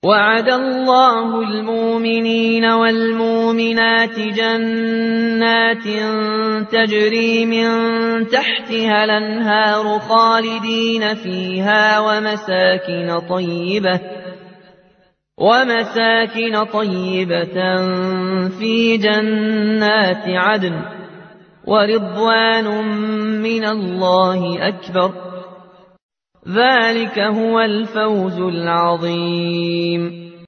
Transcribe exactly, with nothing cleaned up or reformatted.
وعد الله المؤمنين والمؤمنات جنات تجري من تحتها الأنهار خالدين فيها ومساكن طيبة ومساكن طيبة في جنات عدن ورضوان من الله أكبر ذلك هو الفوز العظيم.